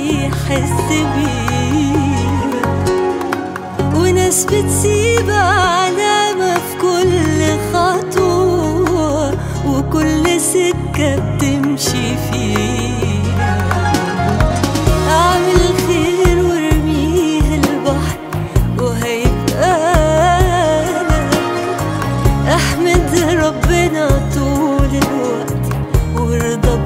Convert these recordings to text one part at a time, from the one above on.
بيحس بيها، وناس بتسيب علامة في كل خطوة وكل سكة بتمشي فيها. أعمل خير وارميه البحر وهيبقى لك، أحمد ربنا طول الوقت وارضى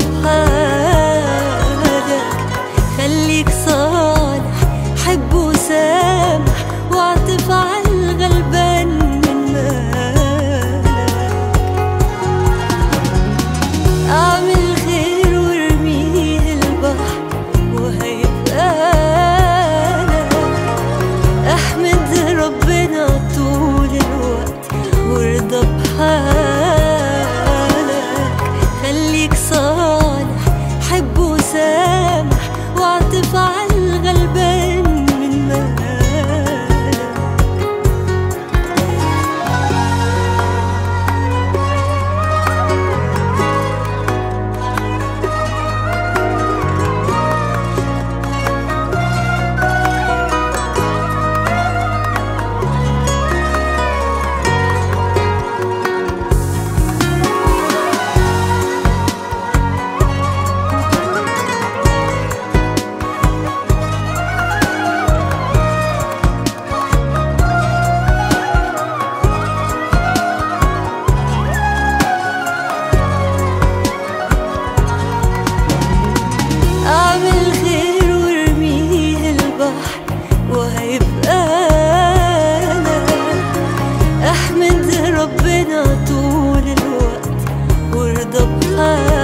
بحالك. خليك صالح، حب وسامح، واعطف على الغلبان من مالك. أعمل خير وارميه البحر وهيبقى لك، أحمد ربنا طول الوقت وارضى بحالك. خليك صالح، حب وسامح، واعطف على الغلبان من مالك. أعمل خير وارميه البحر وهيبقى لك، أحمد ربنا طول الوقت وارضى بحالك.